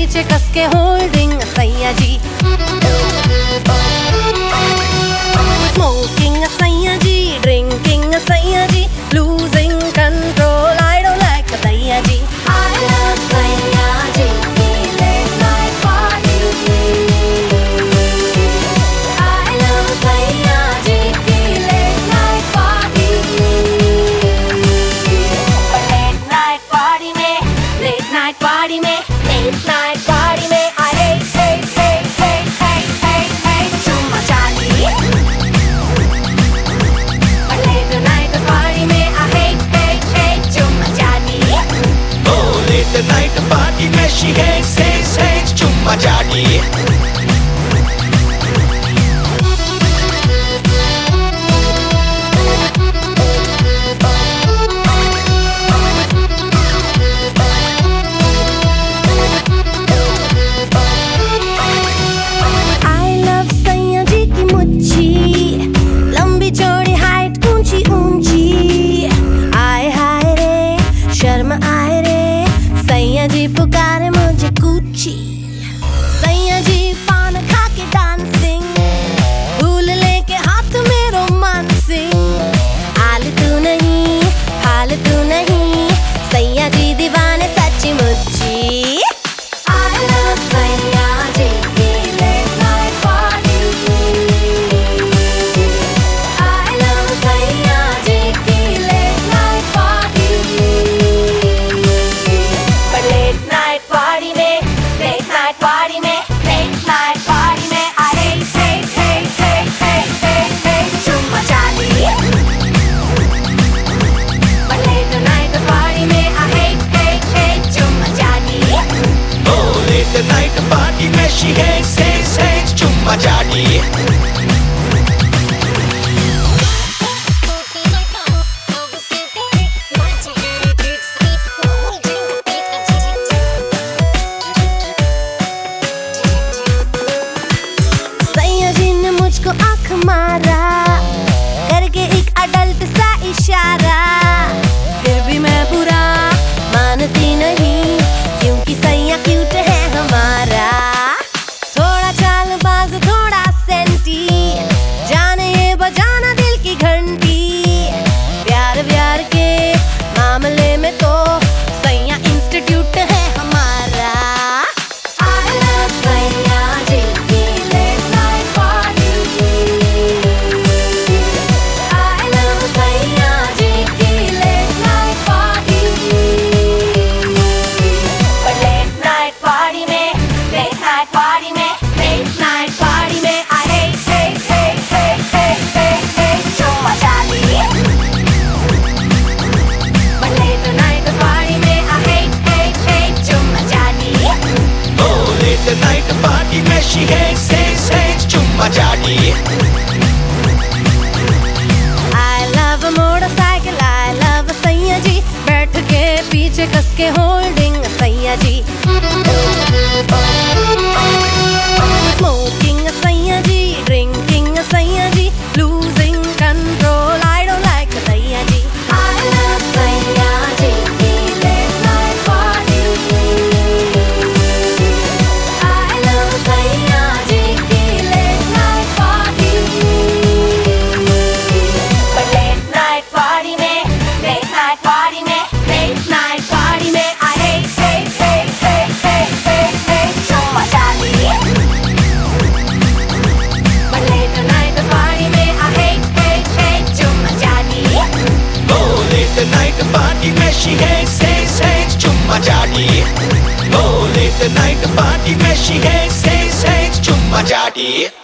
पीछे कस के होल्डिंग सैया जी, स्मोकिंग सैया जी, ड्रिंकिंग सैया जी, losing control I don't like सैया जी। आई लव सैया जी की late night party, I love सैया जी की late night party. Late night party में, लेट नाइट पार्टी में, लेट नाइट पार्टी में आई hate चुम्मा चाली। लेट नाइट पार्टी में आई hate चुम्मा चाली। Oh, late night party में she hates चुम्मा चाटी। आए रे सैया जी पुकारे मुझे कूची, सैया जी पान खा के डांसिंग, फूल लेके हाथ में रोमांसिंग। आलतू नहीं फालतू नहीं, सैया जी दीवाने सच्ची मुच्ची। आई लव सैया जी की late night party, I love सैया जी की late night party. Late night party में, लेट नाइट पार्टी में, लेट नाइट पार्टी में आई hate चुम्मा चाली। लेट नाइट पार्टी में आई hate चुम्मा चाली। Oh, late night party में she hates चुम्मा चाटी। मुझको आँख मारा करके एक अडल्ट सा इशारा, फिर भी मैं बुरा मानती नहीं क्योंकि सैया क्यूट है हमारा। थोड़ा चालबाज थोड़ा सेंटी, जाने ये बजाना दिल की घंटी। प्यार व्यार के मामले में तो सैया इंस्टीट्यूट है हमारा। आई लव सैया जी की late night party, I love सैया जी की late night party. Late night party में, लेट नाइट पार्टी में, लेट नाइट पार्टी में आई hate चुम्मा चाली। लेट नाइट पार्टी में आई hate चुम्मा चाली। Oh, late night party में she hates चुम्मा चाटी। I love motorcycle, I love सैया जी, बैठ के पीछे कस के होल्डिंग सैया जी, स्मोकिंग सैया जी, ड्रिंकिंग सैया जी, losing control I don't like सैया जी। आई लव सैया जी की late night party, I love सैया जी की late night party. Late night party में, लेट नाइट पार्टी में, लेट नाइट पार्टी में आई hate चुम्मा चाली। लेट नाइट पार्टी में आई hate चुम्मा चाली। Oh, late night party में she hates चुम्मा चाटी। Oh, late night party में she hates चुम्मा चाटी।